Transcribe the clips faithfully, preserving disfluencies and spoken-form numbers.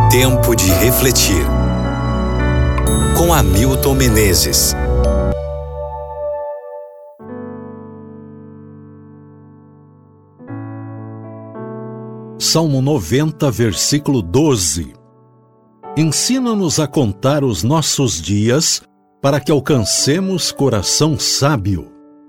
Tempo de refletir. Com Hamilton Menezes. Salmo noventa, versículo doze. Ensina-nos a contar os nossos dias para que alcancemos coração sábio.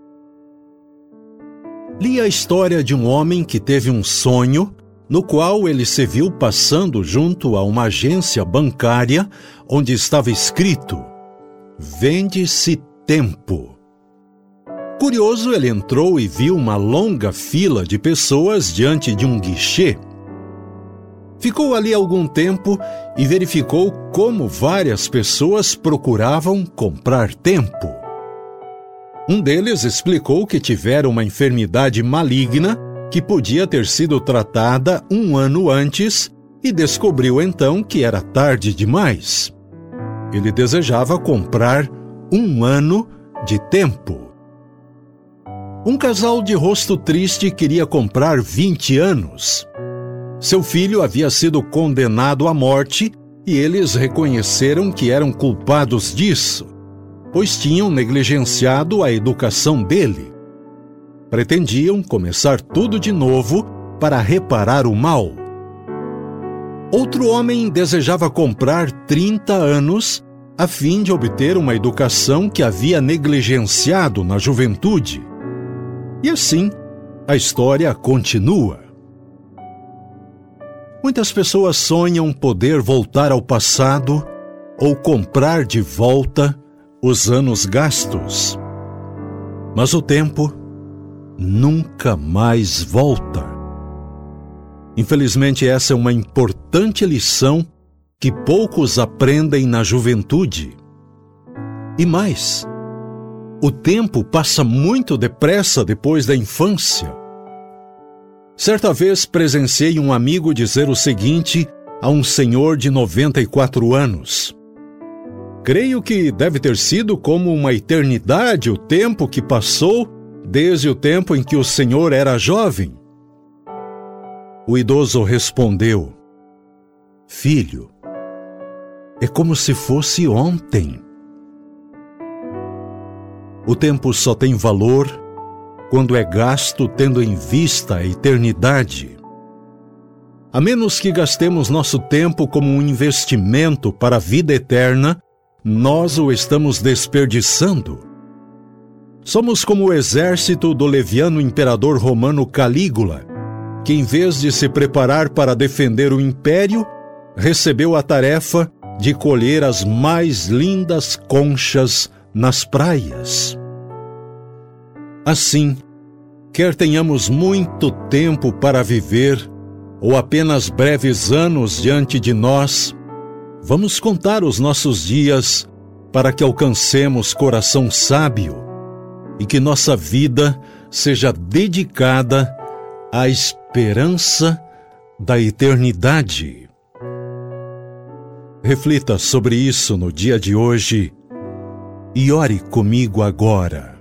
Li a história de um homem que teve um sonho no qual ele se viu passando junto a uma agência bancária onde estava escrito: vende-se tempo. Curioso, ele entrou e viu uma longa fila de pessoas diante de um guichê. Ficou ali algum tempo e verificou como várias pessoas procuravam comprar tempo. Um deles explicou que tivera uma enfermidade maligna que podia ter sido tratada um ano antes e descobriu então que era tarde demais. Ele desejava comprar um ano de tempo. Um casal de rosto triste queria comprar vinte anos. Seu filho havia sido condenado à morte e eles reconheceram que eram culpados disso, pois tinham negligenciado a educação dele. Pretendiam começar tudo de novo para reparar o mal. Outro homem desejava comprar trinta anos a fim de obter uma educação que havia negligenciado na juventude. E assim, a história continua. Muitas pessoas sonham poder voltar ao passado ou comprar de volta os anos gastos. Mas o tempo nunca mais volta. Infelizmente, essa é uma importante lição que poucos aprendem na juventude. E mais, o tempo passa muito depressa depois da infância. Certa vez presenciei um amigo dizer o seguinte a um senhor de noventa e quatro anos: creio que deve ter sido como uma eternidade o tempo que passou desde o tempo em que o senhor era jovem. O idoso respondeu: filho, é como se fosse ontem. O tempo só tem valor quando é gasto tendo em vista a eternidade. A menos que gastemos nosso tempo como um investimento para a vida eterna, nós o estamos desperdiçando. Somos como o exército do leviano imperador romano Calígula, que em vez de se preparar para defender o império, recebeu a tarefa de colher as mais lindas conchas nas praias. Assim, quer tenhamos muito tempo para viver ou apenas breves anos diante de nós, vamos contar os nossos dias para que alcancemos coração sábio e que nossa vida seja dedicada à esperança da eternidade. Reflita sobre isso no dia de hoje e ore comigo agora.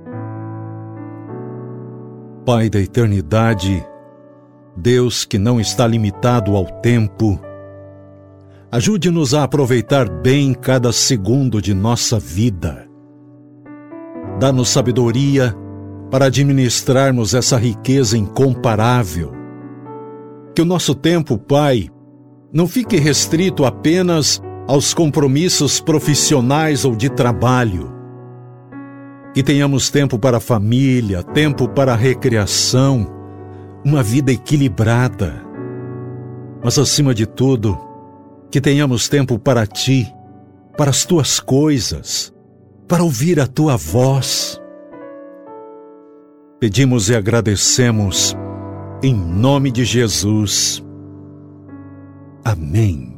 Pai da eternidade, Deus que não está limitado ao tempo, ajude-nos a aproveitar bem cada segundo de nossa vida. Dá-nos sabedoria para administrarmos essa riqueza incomparável. Que o nosso tempo, Pai, não fique restrito apenas aos compromissos profissionais ou de trabalho. Que tenhamos tempo para a família, tempo para a recreação, uma vida equilibrada. Mas, acima de tudo, que tenhamos tempo para Ti, para as Tuas coisas, para ouvir a Tua voz. Pedimos e agradecemos, em nome de Jesus. Amém.